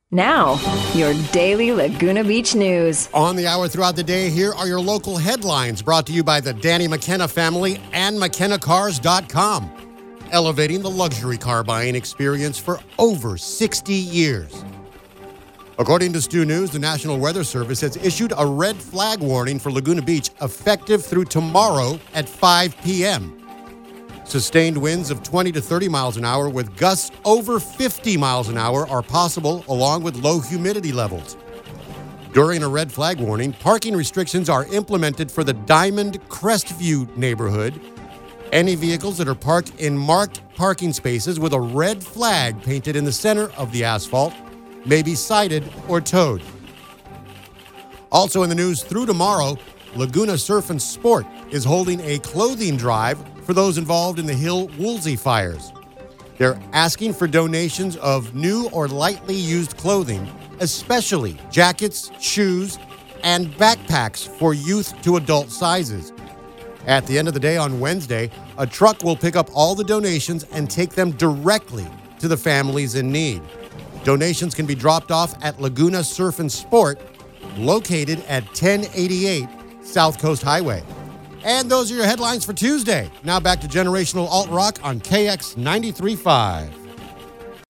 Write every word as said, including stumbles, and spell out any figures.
Now, your daily Laguna Beach news. On the hour throughout the day, here are your local headlines brought to you by the Danny McKenna family and McKenna Cars dot com. Elevating the luxury car buying experience for over sixty years. According to Stu News, the National Weather Service has issued a red flag warning for Laguna Beach effective through tomorrow at five p.m. Sustained winds of twenty to thirty miles an hour with gusts over fifty miles an hour are possible, along with low humidity levels. During a red flag warning, parking restrictions are implemented for the Diamond Crestview neighborhood. Any vehicles that are parked in marked parking spaces with a red flag painted in the center of the asphalt may be cited or towed. Also in the news, through tomorrow, Laguna Surf and Sport is holding a clothing drive for those involved in the Hill Woolsey fires. They're asking for donations of new or lightly used clothing, especially jackets, shoes, and backpacks for youth to adult sizes. At the end of the day on Wednesday, a truck will pick up all the donations and take them directly to the families in need. Donations can be dropped off at Laguna Surf and Sport, located at ten eighty-eight South Coast Highway. And those are your headlines for Tuesday. Now back to Generational Alt Rock on K X ninety-three point five.